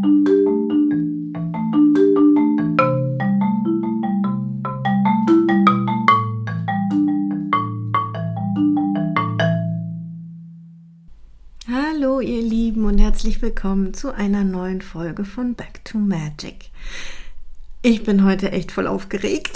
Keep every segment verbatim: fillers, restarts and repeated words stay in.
Hallo ihr Lieben und herzlich willkommen zu einer neuen Folge von Back to Magic. Ich bin heute echt voll aufgeregt.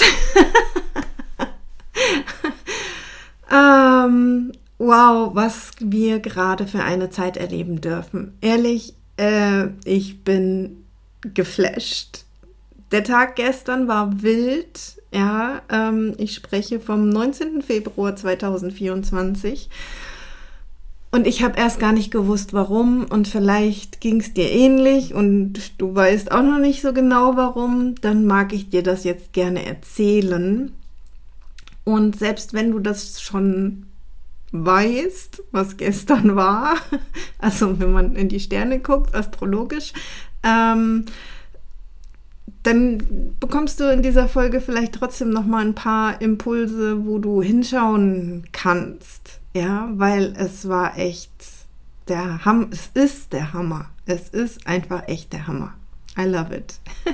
ähm, wow, was wir gerade für eine Zeit erleben dürfen. Ehrlich, äh, ich bin geflasht. Der Tag gestern war wild. Ja, ähm, ich spreche vom neunzehnten Februar zweitausendvierundzwanzig. Und ich habe erst gar nicht gewusst, warum, und vielleicht ging es dir ähnlich und du weißt auch noch nicht so genau, warum, dann mag ich dir das jetzt gerne erzählen. Und selbst wenn du das schon weißt, was gestern war, also wenn man in die Sterne guckt, astrologisch, ähm, dann bekommst du in dieser Folge vielleicht trotzdem nochmal ein paar Impulse, wo du hinschauen kannst. Ja, weil es war echt der Hammer, es ist der Hammer. Es ist einfach echt der Hammer. I love it.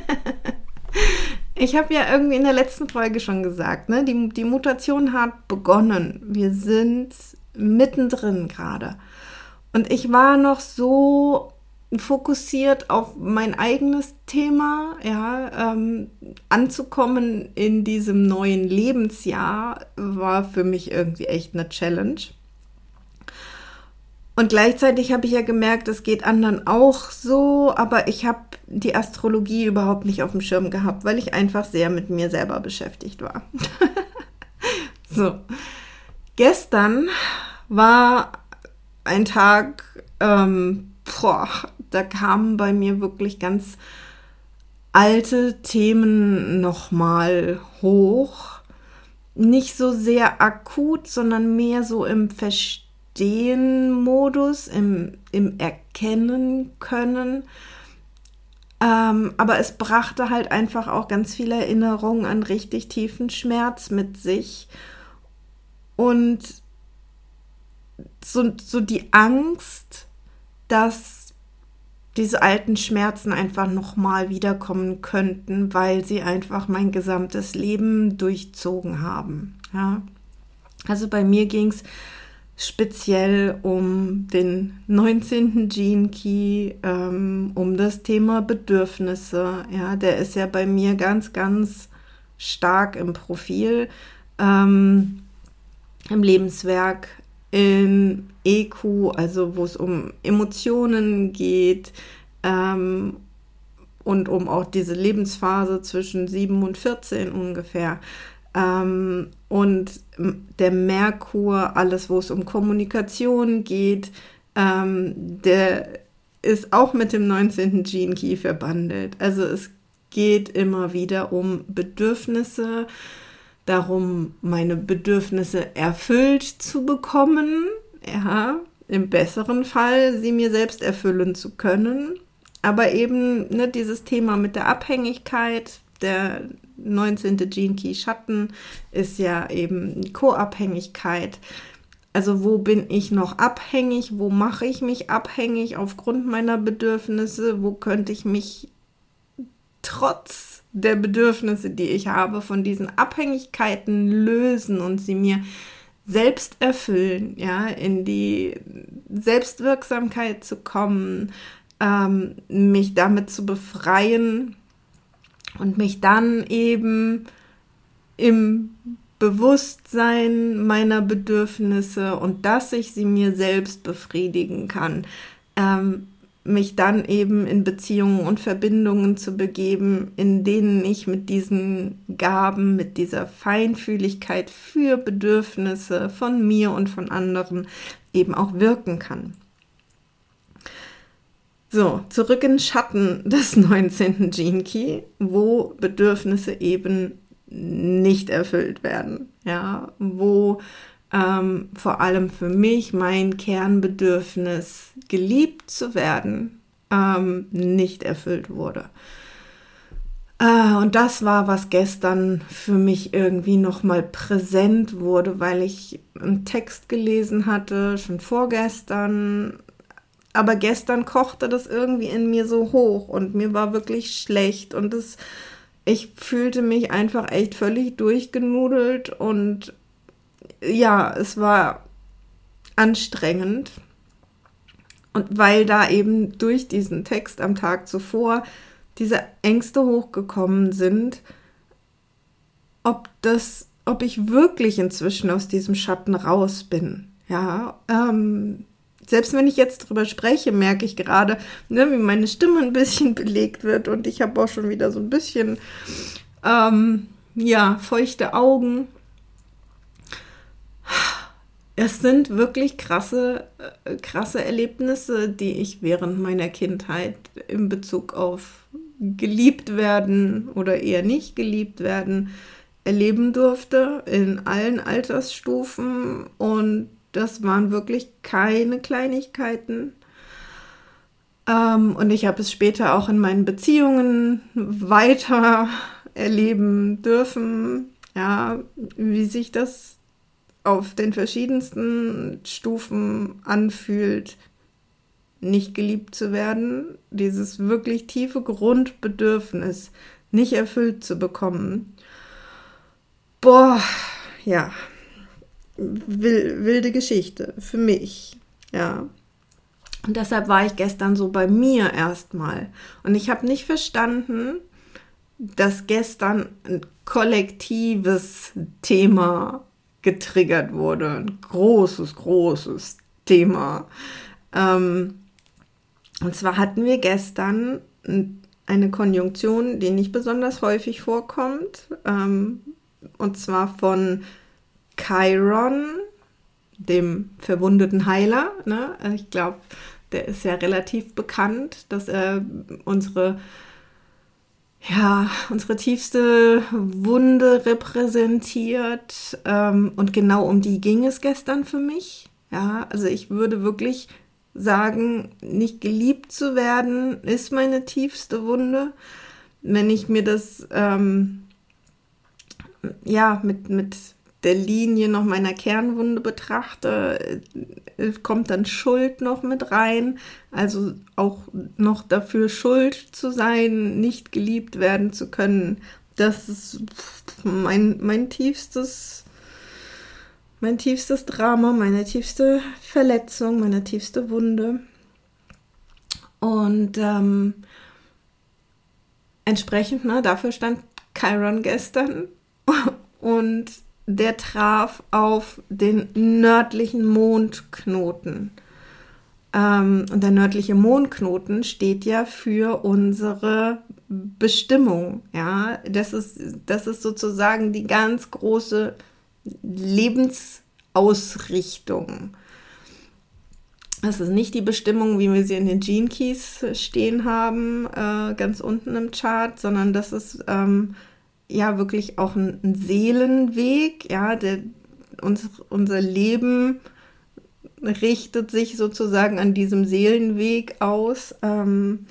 Ich habe ja irgendwie in der letzten Folge schon gesagt, ne, die, die Mutation hat begonnen. Wir sind mittendrin gerade. Und ich war noch so fokussiert auf mein eigenes Thema, ja, ähm, anzukommen in diesem neuen Lebensjahr war für mich irgendwie echt eine Challenge. Und gleichzeitig habe ich ja gemerkt, es geht anderen auch so, aber ich habe die Astrologie überhaupt nicht auf dem Schirm gehabt, weil ich einfach sehr mit mir selber beschäftigt war. So, gestern war ein Tag, ähm, boah, da kamen bei mir wirklich ganz alte Themen nochmal hoch. Nicht so sehr akut, sondern mehr so im Verstehen-Modus, im, im Erkennen können. Ähm, aber es brachte halt einfach auch ganz viele Erinnerungen an richtig tiefen Schmerz mit sich. Und so, so die Angst, dass diese alten Schmerzen einfach nochmal wiederkommen könnten, weil sie einfach mein gesamtes Leben durchzogen haben. Ja? Also bei mir ging es speziell um den neunzehnten Gene Key, ähm, um das Thema Bedürfnisse. Ja? Der ist ja bei mir ganz, ganz stark im Profil, ähm, im Lebenswerk, in E Q, also wo es um Emotionen geht, ähm, und um auch diese Lebensphase zwischen sieben und vierzehn ungefähr. Ähm, und der Merkur, alles wo es um Kommunikation geht, ähm, der ist auch mit dem neunzehnten Gene Key verbandelt. Also es geht immer wieder um Bedürfnisse, darum, meine Bedürfnisse erfüllt zu bekommen, ja, im besseren Fall sie mir selbst erfüllen zu können, aber eben ne, dieses Thema mit der Abhängigkeit, der neunzehnte Gene Key Schatten ist ja eben Co-Abhängigkeit, also wo bin ich noch abhängig, wo mache ich mich abhängig aufgrund meiner Bedürfnisse, wo könnte ich mich trotz der Bedürfnisse, die ich habe, von diesen Abhängigkeiten lösen und sie mir selbst erfüllen, ja, in die Selbstwirksamkeit zu kommen, ähm, mich damit zu befreien und mich dann eben im Bewusstsein meiner Bedürfnisse und dass ich sie mir selbst befriedigen kann, ähm, mich dann eben in Beziehungen und Verbindungen zu begeben, in denen ich mit diesen Gaben, mit dieser Feinfühligkeit für Bedürfnisse von mir und von anderen eben auch wirken kann. So, zurück in den Schatten des neunzehnten Gene Key, wo Bedürfnisse eben nicht erfüllt werden, ja, wo Ähm, vor allem für mich mein Kernbedürfnis, geliebt zu werden, ähm, nicht erfüllt wurde. Äh, und das war, was gestern für mich irgendwie nochmal präsent wurde, weil ich einen Text gelesen hatte, schon vorgestern, aber gestern kochte das irgendwie in mir so hoch und mir war wirklich schlecht und das, ich fühlte mich einfach echt völlig durchgenudelt und ja, es war anstrengend. Und weil da eben durch diesen Text am Tag zuvor diese Ängste hochgekommen sind, ob das, ob ich wirklich inzwischen aus diesem Schatten raus bin. Ja, ähm, selbst wenn ich jetzt drüber spreche, merke ich gerade, ne, wie meine Stimme ein bisschen belegt wird und ich habe auch schon wieder so ein bisschen, ähm, ja, feuchte Augen. Es sind wirklich krasse, äh, krasse Erlebnisse, die ich während meiner Kindheit in Bezug auf geliebt werden oder eher nicht geliebt werden erleben durfte, in allen Altersstufen. Und das waren wirklich keine Kleinigkeiten. Ähm, und ich habe es später auch in meinen Beziehungen weiter erleben dürfen, ja, wie sich das auf den verschiedensten Stufen anfühlt, nicht geliebt zu werden, dieses wirklich tiefe Grundbedürfnis nicht erfüllt zu bekommen. Boah, ja, wilde Geschichte für mich, ja. Und deshalb war ich gestern so bei mir erstmal. Und ich habe nicht verstanden, dass gestern ein kollektives Thema getriggert wurde. Ein großes, großes Thema. Ähm, und zwar hatten wir gestern eine Konjunktion, die nicht besonders häufig vorkommt. Ähm, und zwar von Chiron, dem verwundeten Heiler. Ne? Ich glaube, der ist ja relativ bekannt, dass er unsere ja, unsere tiefste Wunde repräsentiert. Ähm, und genau um die ging es gestern für mich. Ja, also ich würde wirklich sagen, nicht geliebt zu werden, ist meine tiefste Wunde. Wenn ich mir das ähm, ja, mit, mit der Linie noch meiner Kernwunde betrachte, kommt dann Schuld noch mit rein, also auch noch dafür schuld zu sein, nicht geliebt werden zu können. Das ist mein, mein tiefstes, mein tiefstes Drama, meine tiefste Verletzung, meine tiefste Wunde. Und ähm, entsprechend, ne, dafür stand Chiron gestern und der traf auf den nördlichen Mondknoten. Ähm, und der nördliche Mondknoten steht ja für unsere Bestimmung. Ja? Das ist, das ist sozusagen die ganz große Lebensausrichtung. Das ist nicht die Bestimmung, wie wir sie in den Gene Keys stehen haben, äh, ganz unten im Chart, sondern das ist ähm, ja wirklich auch ein, ein Seelenweg, ja, der uns, unser Leben richtet sich sozusagen an diesem Seelenweg aus. Ähm,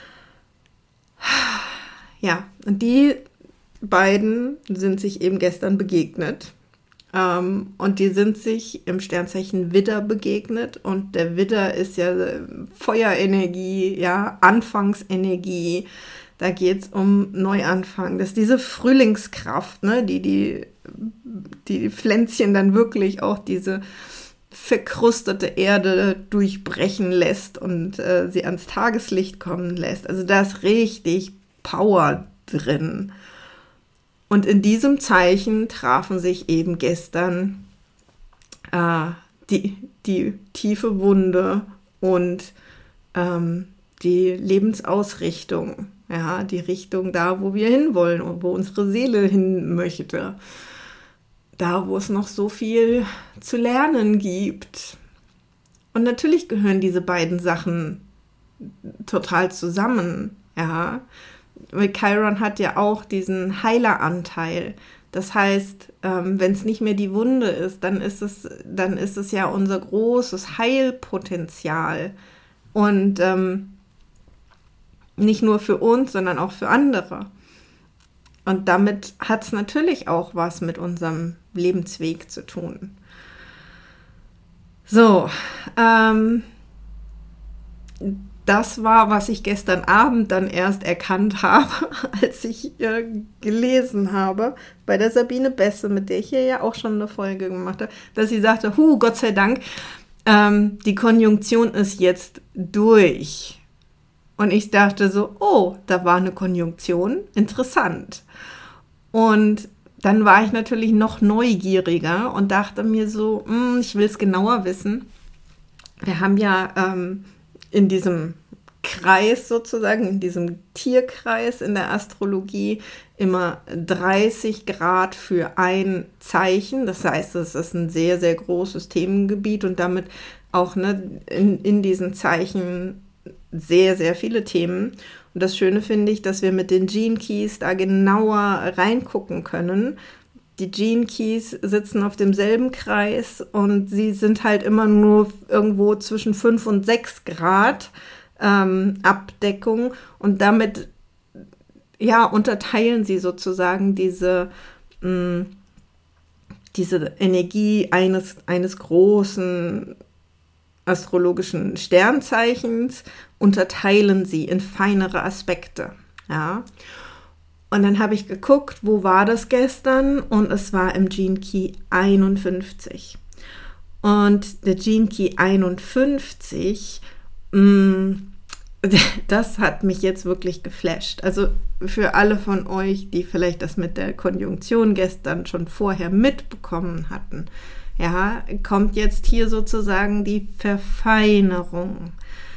ja, und die beiden sind sich eben gestern begegnet. Ähm, und die sind sich im Sternzeichen Widder begegnet. Und der Widder ist ja Feuerenergie, ja, Anfangsenergie. Da geht es um Neuanfang. Das ist diese Frühlingskraft, ne, die, die die Pflänzchen dann wirklich auch diese verkrustete Erde durchbrechen lässt und äh, sie ans Tageslicht kommen lässt. Also da ist richtig Power drin. Und in diesem Zeichen trafen sich eben gestern äh, die, die tiefe Wunde und ähm, die Lebensausrichtung. Ja, die Richtung da, wo wir hinwollen und wo unsere Seele hin möchte. Da, wo es noch so viel zu lernen gibt. Und natürlich gehören diese beiden Sachen total zusammen. Ja, weil Chiron hat ja auch diesen Heileranteil. Das heißt, ähm, wenn es nicht mehr die Wunde ist, dann ist es, dann ist es ja unser großes Heilpotenzial. Und ähm, nicht nur für uns, sondern auch für andere. Und damit hat es natürlich auch was mit unserem Lebensweg zu tun. So, ähm, das war, was ich gestern Abend dann erst erkannt habe, als ich äh, gelesen habe, bei der Sabine Besse, mit der ich hier ja auch schon eine Folge gemacht habe, dass sie sagte, hu, Gott sei Dank, ähm, die Konjunktion ist jetzt durch. Und ich dachte so, oh, da war eine Konjunktion, interessant. Und dann war ich natürlich noch neugieriger und dachte mir so, mh, ich will es genauer wissen. Wir haben ja ähm, in diesem Kreis sozusagen, in diesem Tierkreis in der Astrologie immer dreißig Grad für ein Zeichen. Das heißt, es ist ein sehr, sehr großes Themengebiet und damit auch ne, in, in diesen Zeichen sehr, sehr viele Themen. Und das Schöne finde ich, dass wir mit den Gene Keys da genauer reingucken können. Die Gene Keys sitzen auf demselben Kreis und sie sind halt immer nur irgendwo zwischen fünf und sechs Grad ähm, Abdeckung und damit ja, unterteilen sie sozusagen diese, mh, diese Energie eines, eines großen astrologischen Sternzeichens, unterteilen sie in feinere Aspekte. Ja. Und dann habe ich geguckt, wo war das gestern? Und es war im Gene Key einundfünfzig. Und der Gene Key einundfünfzig, mh, das hat mich jetzt wirklich geflasht. Also für alle von euch, die vielleicht das mit der Konjunktion gestern schon vorher mitbekommen hatten, ja, kommt jetzt hier sozusagen die Verfeinerung.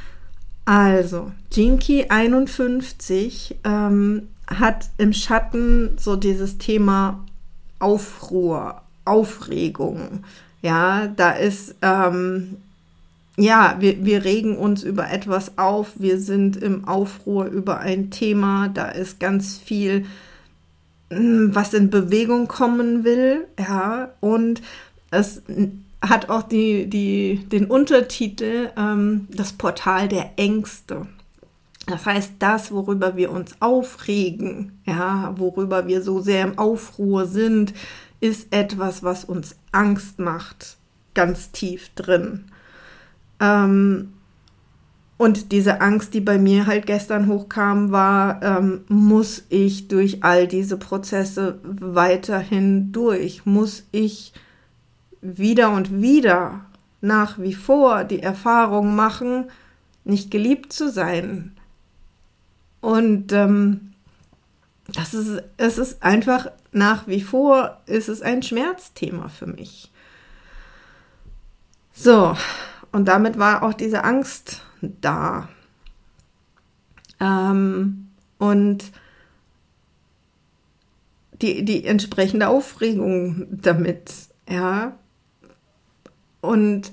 Also, Gene Key einundfünfzig ähm, hat im Schatten so dieses Thema Aufruhr, Aufregung. Ja, da ist, ähm, ja, wir, wir regen uns über etwas auf, wir sind im Aufruhr über ein Thema, da ist ganz viel, was in Bewegung kommen will, ja, und es hat auch die, die, den Untertitel ähm, das Portal der Ängste. Das heißt, das, worüber wir uns aufregen, ja, worüber wir so sehr im Aufruhr sind, ist etwas, was uns Angst macht, ganz tief drin. Ähm, und diese Angst, die bei mir halt gestern hochkam, war, ähm, muss ich durch all diese Prozesse weiterhin durch? Muss ich wieder und wieder nach wie vor die Erfahrung machen, nicht geliebt zu sein? Und ähm, das ist, es ist einfach nach wie vor, ist es ein Schmerzthema für mich. So, und damit war auch diese Angst da. Ähm, und die, die entsprechende Aufregung damit, ja. Und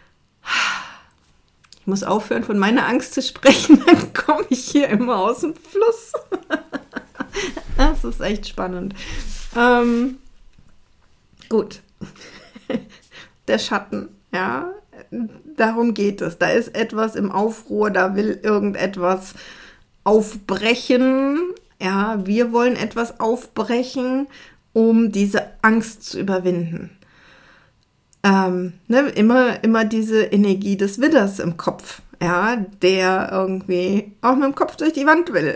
ich muss aufhören, von meiner Angst zu sprechen, dann komme ich hier immer aus dem Fluss. Das ist echt spannend. Ähm, gut. Der Schatten, ja, darum geht es. Da ist etwas im Aufruhr, da will irgendetwas aufbrechen. Ja, wir wollen etwas aufbrechen, um diese Angst zu überwinden. Ähm, ne, immer, immer diese Energie des Widders im Kopf, ja, der irgendwie auch mit dem Kopf durch die Wand will.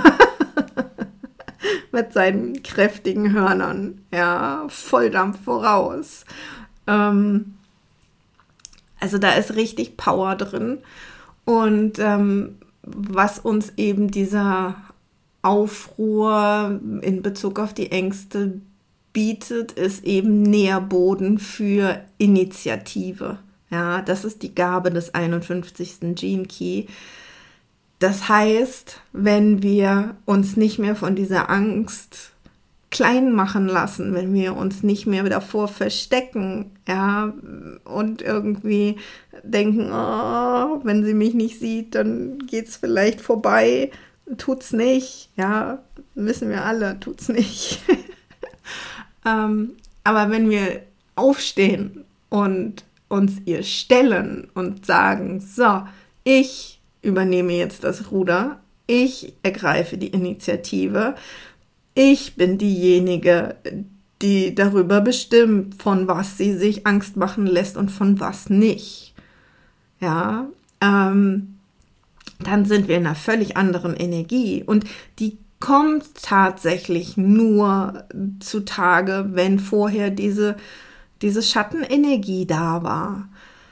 Mit seinen kräftigen Hörnern, ja, Volldampf voraus. Ähm, also da ist richtig Power drin. Und ähm, was uns eben dieser Aufruhr in Bezug auf die Ängste bietet, ist eben Nährboden für Initiative. Ja, das ist die Gabe des einundfünfzigsten Gene Key. Das heißt, wenn wir uns nicht mehr von dieser Angst klein machen lassen, wenn wir uns nicht mehr davor verstecken, ja, und irgendwie denken, oh, wenn sie mich nicht sieht, dann geht's vielleicht vorbei, tut's nicht, ja, wissen wir alle, tut's nicht. ähm, aber wenn wir aufstehen und uns ihr stellen und sagen, so, ich übernehme jetzt das Ruder, ich ergreife die Initiative, ich bin diejenige, die darüber bestimmt, von was sie sich Angst machen lässt und von was nicht. Ja, ähm, dann sind wir in einer völlig anderen Energie. Und die kommt tatsächlich nur zutage, wenn vorher diese, diese Schattenenergie da war.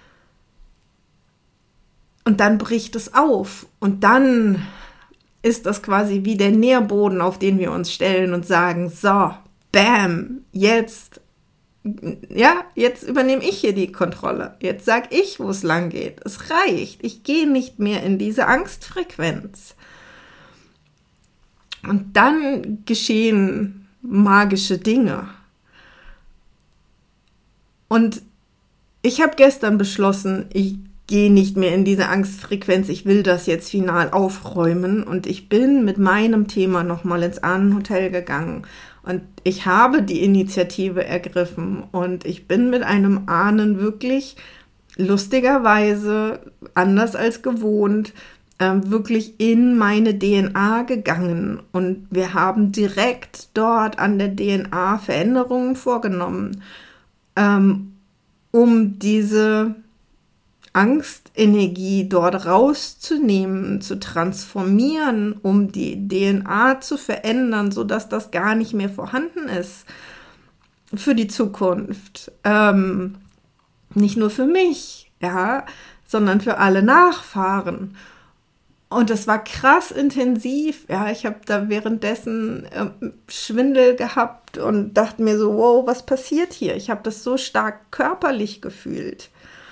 Und dann bricht es auf. Und dann ist das quasi wie der Nährboden, auf den wir uns stellen und sagen, so, bam, jetzt, ja, jetzt übernehme ich hier die Kontrolle. Jetzt sag ich, wo es lang geht. Es reicht. Ich gehe nicht mehr in diese Angstfrequenz. Und dann geschehen magische Dinge. Und ich habe gestern beschlossen, ich gehe nicht mehr in diese Angstfrequenz, ich will das jetzt final aufräumen. Und ich bin mit meinem Thema nochmal ins Ahnenhotel gegangen. Und ich habe die Initiative ergriffen. Und ich bin mit einem Ahnen wirklich lustigerweise, anders als gewohnt, wirklich in meine D N A gegangen und wir haben direkt dort an der D N A Veränderungen vorgenommen, ähm, um diese Angstenergie dort rauszunehmen, zu transformieren, um die D N A zu verändern, sodass das gar nicht mehr vorhanden ist für die Zukunft. Ähm, nicht nur für mich, ja, sondern für alle Nachfahren. Und das war krass intensiv. Ja, ich habe da währenddessen äh, Schwindel gehabt und dachte mir so, wow, was passiert hier? Ich habe das so stark körperlich gefühlt.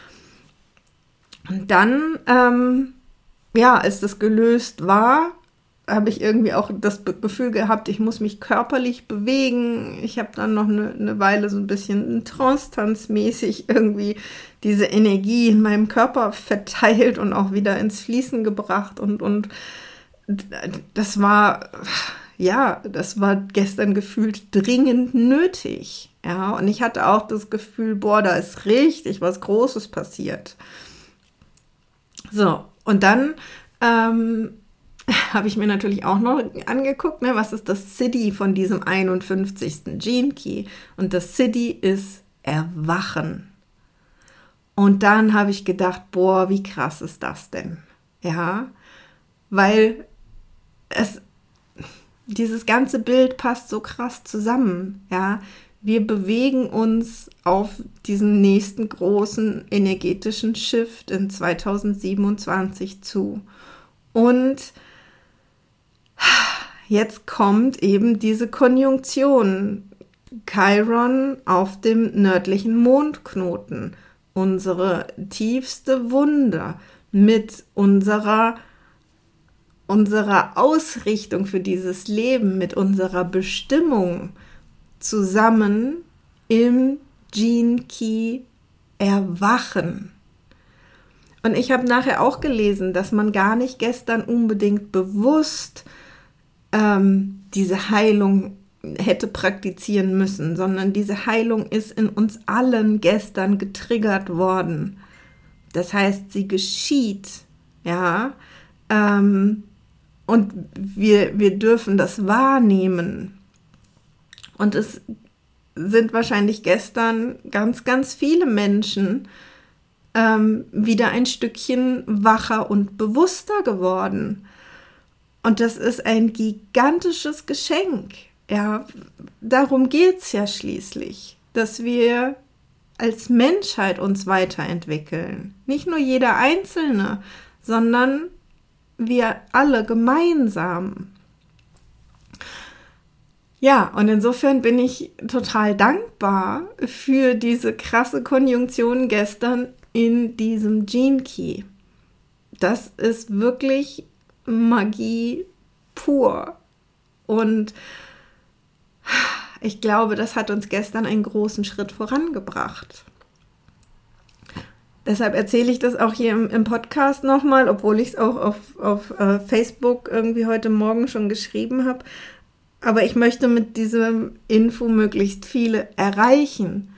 Und dann, ähm, ja, als das gelöst war, habe ich irgendwie auch das Be- Gefühl gehabt, ich muss mich körperlich bewegen. Ich habe dann noch eine, eine Weile so ein bisschen Trance-Tanz-mäßig irgendwie diese Energie in meinem Körper verteilt und auch wieder ins Fließen gebracht. Und, und das war, ja, das war gestern gefühlt dringend nötig. Ja, und ich hatte auch das Gefühl, boah, da ist richtig was Großes passiert. So, und dann ähm, habe ich mir natürlich auch noch angeguckt, ne, was ist das Siddhi von diesem einundfünfzigsten Gene Key? Und das Siddhi ist Erwachen. Und dann habe ich gedacht, boah, wie krass ist das denn? Ja, weil es, dieses ganze Bild passt so krass zusammen, ja. Wir bewegen uns auf diesen nächsten großen energetischen Shift in zweitausendsiebenundzwanzig zu. Und jetzt kommt eben diese Konjunktion. Chiron auf dem nördlichen Mondknoten. Unsere tiefste Wunde mit unserer, unserer Ausrichtung für dieses Leben, mit unserer Bestimmung zusammen im Gene Key erwachen. Und ich habe nachher auch gelesen, dass man gar nicht gestern unbedingt bewusst ähm, diese Heilung hätte praktizieren müssen, sondern diese Heilung ist in uns allen gestern getriggert worden. Das heißt, sie geschieht, ja, ähm, und wir, wir dürfen das wahrnehmen. Und es sind wahrscheinlich gestern ganz, ganz viele Menschen ähm, wieder ein Stückchen wacher und bewusster geworden. Und das ist ein gigantisches Geschenk. Ja, darum geht es ja schließlich, dass wir als Menschheit uns weiterentwickeln. Nicht nur jeder Einzelne, sondern wir alle gemeinsam. Ja, und insofern bin ich total dankbar für diese krasse Konjunktion gestern in diesem Gene Key. Das ist wirklich Magie pur. Und ich glaube, das hat uns gestern einen großen Schritt vorangebracht. Deshalb erzähle ich das auch hier im, im Podcast nochmal, obwohl ich es auch auf, auf äh, Facebook irgendwie heute Morgen schon geschrieben habe. Aber ich möchte mit dieser Info möglichst viele erreichen.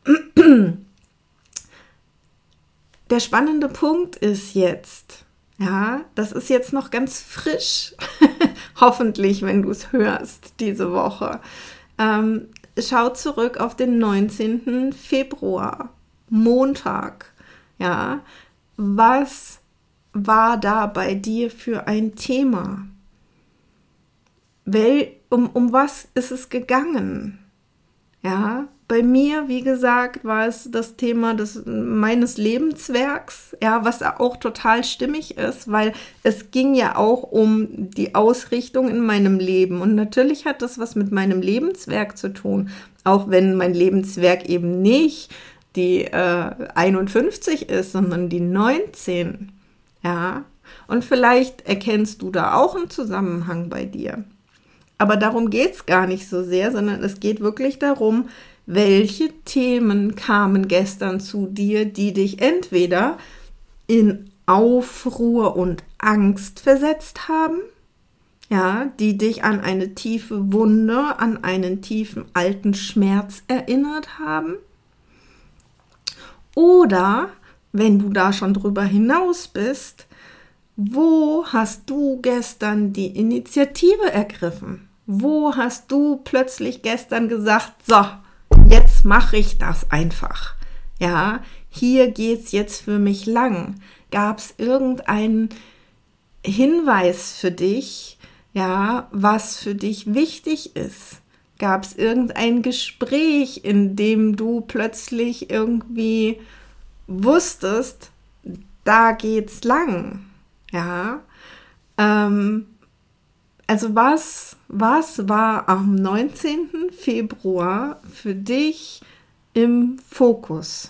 Der spannende Punkt ist jetzt, ja, das ist jetzt noch ganz frisch, hoffentlich, wenn du es hörst, diese Woche. Ähm, schau zurück auf den neunzehnten Februar, Montag, ja, was war da bei dir für ein Thema? Wel, um, um was ist es gegangen? Ja, bei mir, wie gesagt, war es das Thema des, meines Lebenswerks, ja, was auch total stimmig ist, weil es ging ja auch um die Ausrichtung in meinem Leben. Und natürlich hat das was mit meinem Lebenswerk zu tun, auch wenn mein Lebenswerk eben nicht die äh, einundfünfzig ist, sondern die neunzehn. Ja, und vielleicht erkennst du da auch einen Zusammenhang bei dir. Aber darum geht es gar nicht so sehr, sondern es geht wirklich darum, welche Themen kamen gestern zu dir, die dich entweder in Aufruhr und Angst versetzt haben, ja, die dich an eine tiefe Wunde, an einen tiefen alten Schmerz erinnert haben. Oder, wenn du da schon drüber hinaus bist, wo hast du gestern die Initiative ergriffen? Wo hast du plötzlich gestern gesagt, so, jetzt mache ich das einfach. Ja, hier geht's jetzt für mich lang. Gab es irgendeinen Hinweis für dich, ja, was für dich wichtig ist? Gab es irgendein Gespräch, in dem du plötzlich irgendwie wusstest, da geht's lang? Ja, ähm, also was, was war am neunzehnten Februar für dich im Fokus?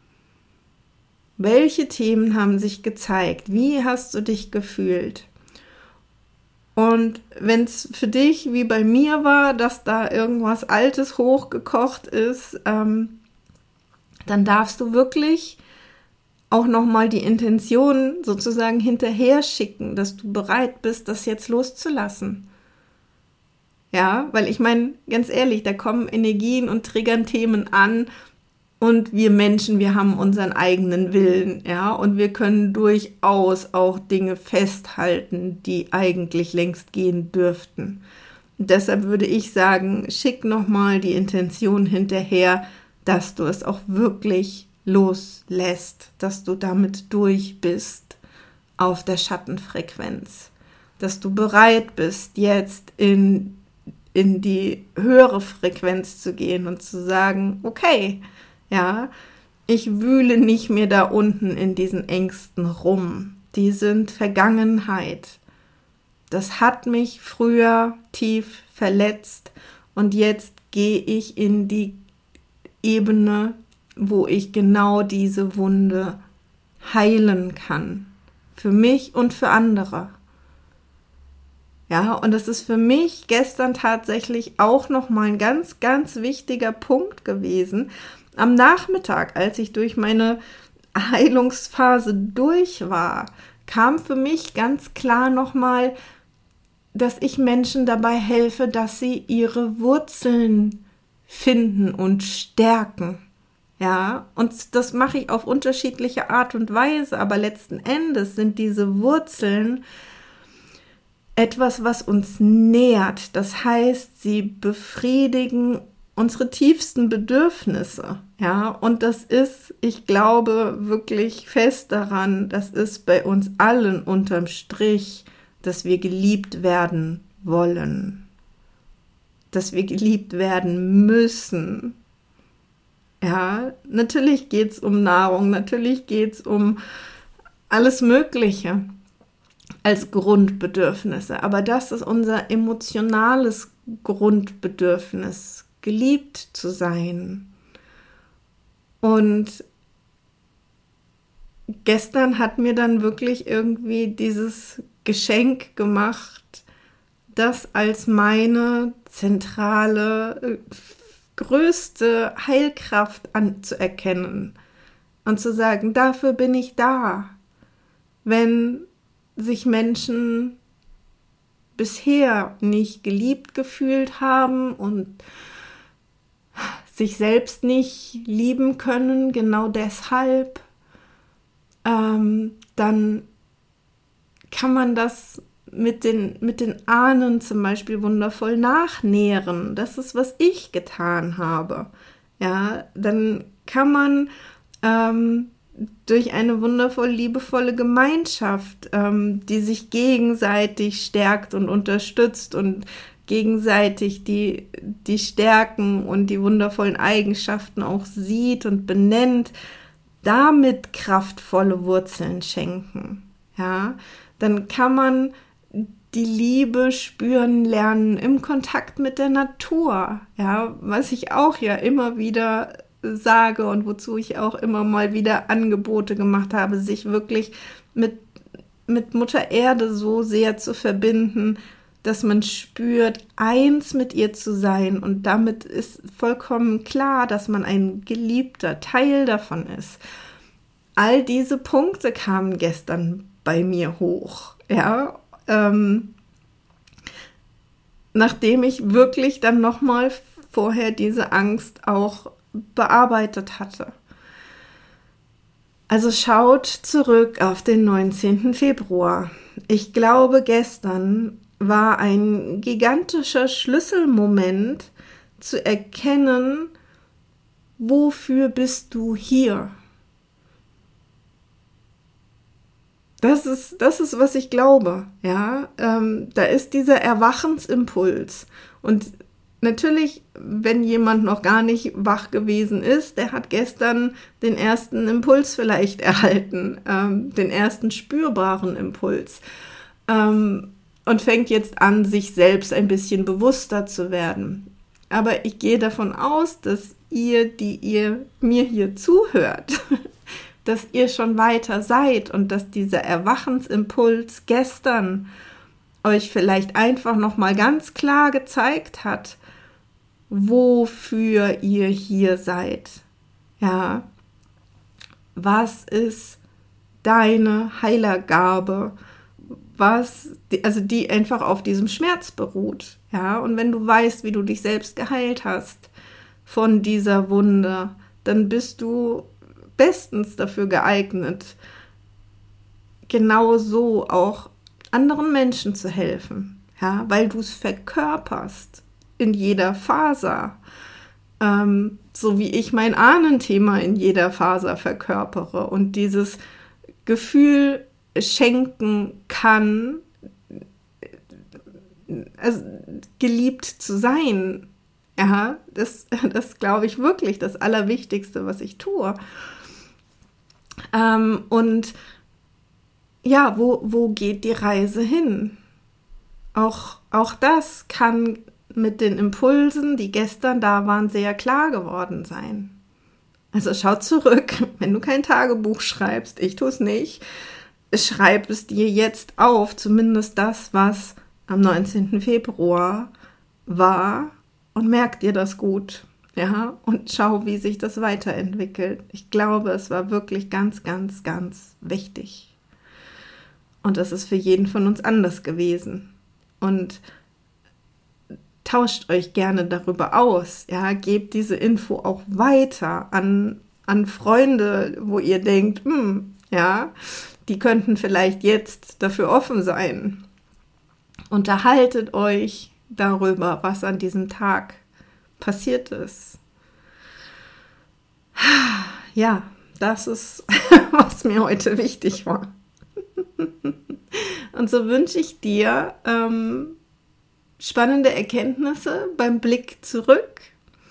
Welche Themen haben sich gezeigt? Wie hast du dich gefühlt? Und wenn es für dich wie bei mir war, dass da irgendwas Altes hochgekocht ist, ähm, dann darfst du wirklich auch nochmal die Intention sozusagen hinterher schicken, dass du bereit bist, das jetzt loszulassen. Ja, weil ich meine, ganz ehrlich, da kommen Energien und triggern Themen an und wir Menschen, wir haben unseren eigenen Willen, ja, und wir können durchaus auch Dinge festhalten, die eigentlich längst gehen dürften. Und deshalb würde ich sagen, schick nochmal die Intention hinterher, dass du es auch wirklich loslässt, dass du damit durch bist auf der Schattenfrequenz, dass du bereit bist, jetzt in, in die höhere Frequenz zu gehen und zu sagen, okay, ja, ich wühle nicht mehr da unten in diesen Ängsten rum, die sind Vergangenheit. Das hat mich früher tief verletzt und jetzt gehe ich in die Ebene, wo ich genau diese Wunde heilen kann. Für mich und für andere. Ja, und das ist für mich gestern tatsächlich auch nochmal ein ganz, ganz wichtiger Punkt gewesen. Am Nachmittag, als ich durch meine Heilungsphase durch war, kam für mich ganz klar nochmal, dass ich Menschen dabei helfe, dass sie ihre Wurzeln finden und stärken. Ja, und das mache ich auf unterschiedliche Art und Weise, aber letzten Endes sind diese Wurzeln etwas, was uns nährt. Das heißt, sie befriedigen unsere tiefsten Bedürfnisse. Ja, und das ist, ich glaube wirklich fest daran, das ist bei uns allen unterm Strich, dass wir geliebt werden wollen. Dass wir geliebt werden müssen. Ja, natürlich geht es um Nahrung, natürlich geht es um alles Mögliche als Grundbedürfnisse, aber das ist unser emotionales Grundbedürfnis, geliebt zu sein. Und gestern hat mir dann wirklich irgendwie dieses Geschenk gemacht, das als meine zentrale größte Heilkraft anzuerkennen und zu sagen, dafür bin ich da. Wenn sich Menschen bisher nicht geliebt gefühlt haben und sich selbst nicht lieben können, genau deshalb, ähm, dann kann man das mit den, mit den Ahnen zum Beispiel wundervoll nachnähren. Das ist, was ich getan habe. Ja, dann kann man ähm, durch eine wundervoll liebevolle Gemeinschaft, ähm, die sich gegenseitig stärkt und unterstützt und gegenseitig die, die Stärken und die wundervollen Eigenschaften auch sieht und benennt, damit kraftvolle Wurzeln schenken. Ja, dann kann man die Liebe spüren lernen im Kontakt mit der Natur. Ja, was ich auch ja immer wieder sage und wozu ich auch immer mal wieder Angebote gemacht habe, sich wirklich mit, mit Mutter Erde so sehr zu verbinden, dass man spürt, eins mit ihr zu sein. Und damit ist vollkommen klar, dass man ein geliebter Teil davon ist. All diese Punkte kamen gestern bei mir hoch, ja, ähm, nachdem ich wirklich dann nochmal vorher diese Angst auch bearbeitet hatte. Also schaut zurück auf den neunzehnten Februar. Ich glaube, gestern war ein gigantischer Schlüsselmoment zu erkennen, wofür bist du hier? Das ist, das ist, was ich glaube, ja, ähm, da ist dieser Erwachensimpuls und natürlich, wenn jemand noch gar nicht wach gewesen ist, der hat gestern den ersten Impuls vielleicht erhalten, ähm, den ersten spürbaren Impuls ähm, und fängt jetzt an, sich selbst ein bisschen bewusster zu werden. Aber ich gehe davon aus, dass ihr, die ihr mir hier zuhört, dass ihr schon weiter seid und dass dieser Erwachensimpuls gestern euch vielleicht einfach nochmal ganz klar gezeigt hat, wofür ihr hier seid. Ja, was ist deine Heilergabe? Was, also die einfach auf diesem Schmerz beruht. Ja, und wenn du weißt, wie du dich selbst geheilt hast von dieser Wunde, dann bist du bestens dafür geeignet, genau so auch anderen Menschen zu helfen, ja, weil du es verkörperst in jeder Faser, ähm, so wie ich mein Ahnenthema in jeder Faser verkörpere und dieses Gefühl schenken kann, also geliebt zu sein, ja, das, das glaube ich wirklich das Allerwichtigste, was ich tue. Ähm, und ja, wo, wo geht die Reise hin? Auch, auch das kann mit den Impulsen, die gestern da waren, sehr klar geworden sein. Also schau zurück, wenn du kein Tagebuch schreibst, ich tue es nicht, schreib es dir jetzt auf, zumindest das, was am neunzehnten Februar war, und merk dir das gut. Ja, und schau, wie sich das weiterentwickelt. Ich glaube, es war wirklich ganz, ganz, ganz wichtig. Und das ist für jeden von uns anders gewesen. Und tauscht euch gerne darüber aus. Ja, gebt diese Info auch weiter an, an Freunde, wo ihr denkt, hm, ja, die könnten vielleicht jetzt dafür offen sein. Unterhaltet euch darüber, was an diesem Tag passiert ist. Ja, das ist, was mir heute wichtig war. Und so wünsche ich dir ähm, spannende Erkenntnisse beim Blick zurück.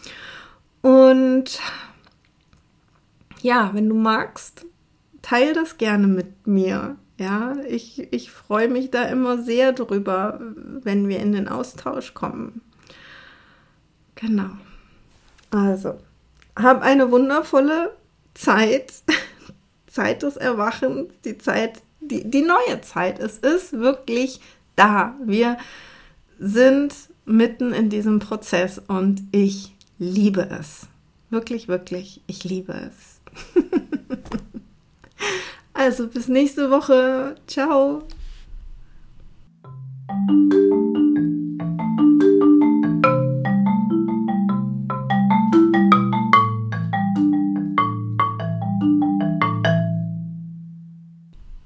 Und ja, wenn du magst, teile das gerne mit mir. Ja, ich, ich freue mich da immer sehr drüber, wenn wir in den Austausch kommen. Genau. Also, hab eine wundervolle Zeit, Zeit des Erwachens, die Zeit, die, die neue Zeit. Es ist wirklich da. Wir sind mitten in diesem Prozess und ich liebe es. Wirklich, wirklich, ich liebe es. Also, bis nächste Woche. Ciao.